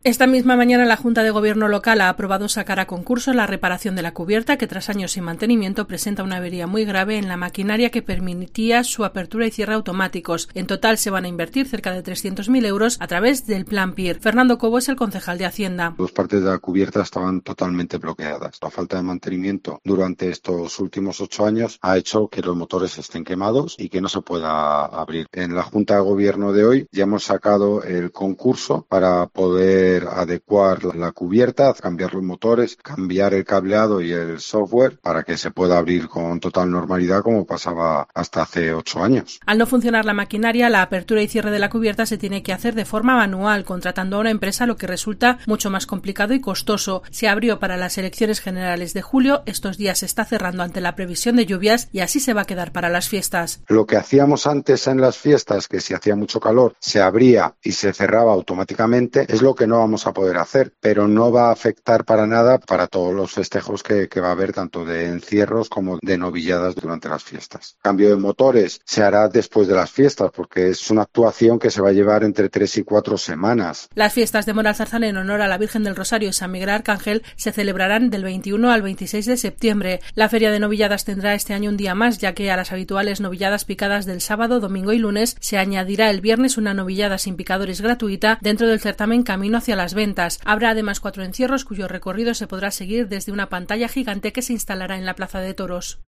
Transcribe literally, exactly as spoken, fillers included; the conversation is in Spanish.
Esta misma mañana la Junta de Gobierno local ha aprobado sacar a concurso la reparación de la cubierta que tras años sin mantenimiento presenta una avería muy grave en la maquinaria que permitía su apertura y cierre automáticos. En total se van a invertir cerca de trescientos mil euros a través del Plan P I R. Fernando Cobo es el concejal de Hacienda. Dos partes de la cubierta estaban totalmente bloqueadas. La falta de mantenimiento durante estos últimos ocho años ha hecho que los motores estén quemados y que no se pueda abrir. En la Junta de Gobierno de hoy ya hemos sacado el concurso para poder adecuar la cubierta, cambiar los motores, cambiar el cableado y el software para que se pueda abrir con total normalidad como pasaba hasta hace ocho años. Al no funcionar la maquinaria, la apertura y cierre de la cubierta se tiene que hacer de forma manual, contratando a una empresa, lo que resulta mucho más complicado y costoso. Se abrió para las elecciones generales de julio, estos días se está cerrando ante la previsión de lluvias y así se va a quedar para las fiestas. Lo que hacíamos antes en las fiestas, que si hacía mucho calor se abría y se cerraba automáticamente, es lo que no vamos a poder hacer, pero no va a afectar para nada para todos los festejos que, que va a haber, tanto de encierros como de novilladas durante las fiestas. Cambio de motores se hará después de las fiestas porque es una actuación que se va a llevar entre tres y cuatro semanas. Las fiestas de Mora Zarzal en honor a la Virgen del Rosario y San Miguel Arcángel se celebrarán del veintiuno al veintiséis de septiembre. La feria de novilladas tendrá este año un día más, ya que a las habituales novilladas picadas del sábado, domingo y lunes se añadirá el viernes una novillada sin picadores gratuita dentro del certamen Camino hacia las ventas. Habrá además cuatro encierros cuyo recorrido se podrá seguir desde una pantalla gigante que se instalará en la Plaza de Toros.